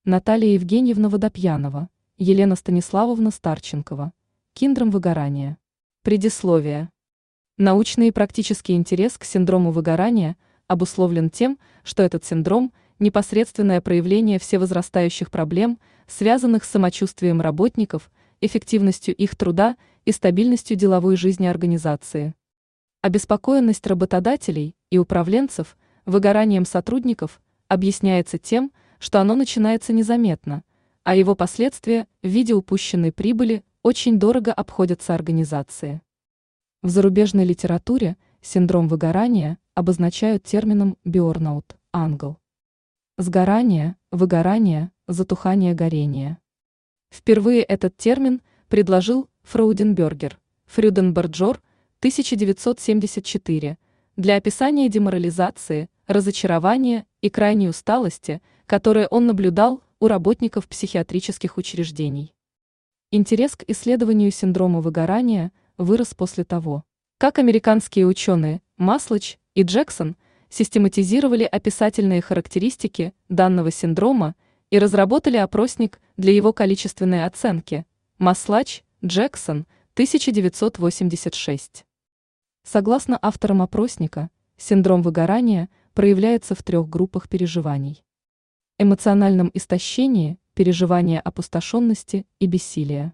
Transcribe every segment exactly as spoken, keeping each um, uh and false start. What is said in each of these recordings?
Наталья Евгеньевна Водопьянова, Елена Станиславовна Старченкова. Киндром выгорания. Предисловие. Научный и практический интерес к синдрому выгорания обусловлен тем, что этот синдром – непосредственное проявление всевозрастающих проблем, связанных с самочувствием работников, эффективностью их труда и стабильностью деловой жизни организации. Обеспокоенность работодателей и управленцев выгоранием сотрудников объясняется тем, что оно начинается незаметно, а его последствия в виде упущенной прибыли очень дорого обходятся организации. В зарубежной литературе синдром выгорания обозначают термином burnout, англ. Сгорание, выгорание, затухание горения. Впервые этот термин предложил Фрауденбергер, Фрюденберджер, тысяча девятьсот семьдесят четыре, для описания деморализации, разочарования и крайней усталости, которые он наблюдал у работников психиатрических учреждений. Интерес к исследованию синдрома выгорания вырос после того, как американские ученые Маслач и Джексон систематизировали описательные характеристики данного синдрома и разработали опросник для его количественной оценки. Маслач, Джексон, тысяча девятьсот восемьдесят шесть. Согласно авторам опросника, синдром выгорания проявляется в трех группах переживаний: эмоциональном истощении, переживание опустошенности и бессилия;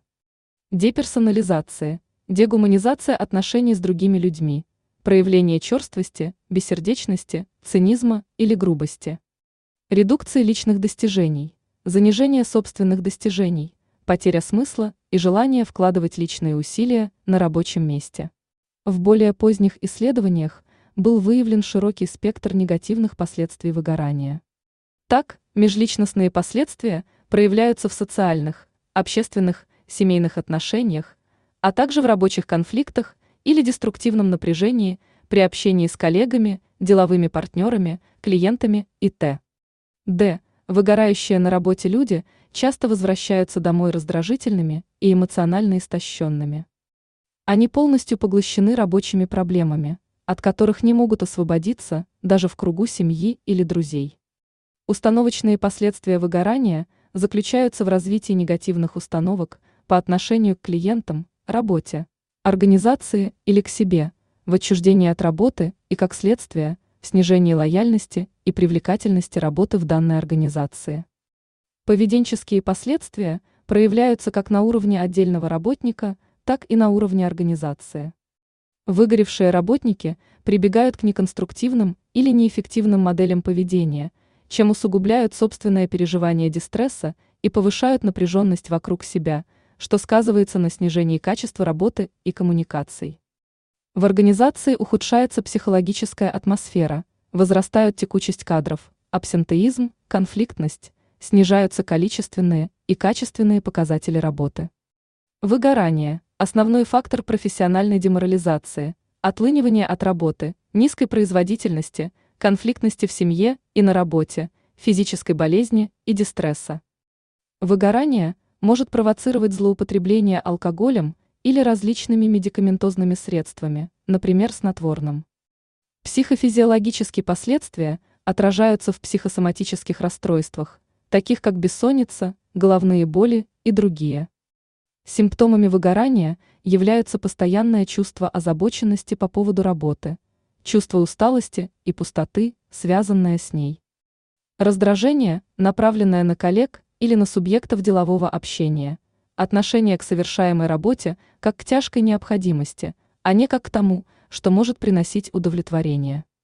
деперсонализация, дегуманизация отношений с другими людьми, проявление черствости, бессердечности, цинизма или грубости; редукция личных достижений, занижение собственных достижений, потеря смысла и желание вкладывать личные усилия на рабочем месте. В более поздних исследованиях был выявлен широкий спектр негативных последствий выгорания. Так, межличностные последствия проявляются в социальных, общественных, семейных отношениях, а также в рабочих конфликтах или деструктивном напряжении при общении с коллегами, деловыми партнерами, клиентами и т.д. Выгорающие на работе люди часто возвращаются домой раздражительными и эмоционально истощенными. Они полностью поглощены рабочими проблемами, от которых не могут освободиться даже в кругу семьи или друзей. Установочные последствия выгорания заключаются в развитии негативных установок по отношению к клиентам, работе, организации или к себе, в отчуждении от работы и, как следствие, в снижении лояльности и привлекательности работы в данной организации. Поведенческие последствия проявляются как на уровне отдельного работника, так и на уровне организации. Выгоревшие работники прибегают к неконструктивным или неэффективным моделям поведения, чем усугубляют собственное переживание дистресса и повышают напряженность вокруг себя, что сказывается на снижении качества работы и коммуникаций. В организации ухудшается психологическая атмосфера, возрастают текучесть кадров, абсентеизм, конфликтность, снижаются количественные и качественные показатели работы. Выгорание – основной фактор профессиональной деморализации, отлынивания от работы, низкой производительности, конфликтности в семье и на работе, физической болезни и дистресса. Выгорание может провоцировать злоупотребление алкоголем или различными медикаментозными средствами, например, снотворным. Психофизиологические последствия отражаются в психосоматических расстройствах, таких как бессонница, головные боли и другие. Симптомами выгорания являются постоянное чувство озабоченности по поводу работы, чувство усталости и пустоты, связанное с ней. Раздражение, направленное на коллег или на субъектов делового общения, отношение к совершаемой работе как к тяжкой необходимости, а не как к тому, что может приносить удовлетворение.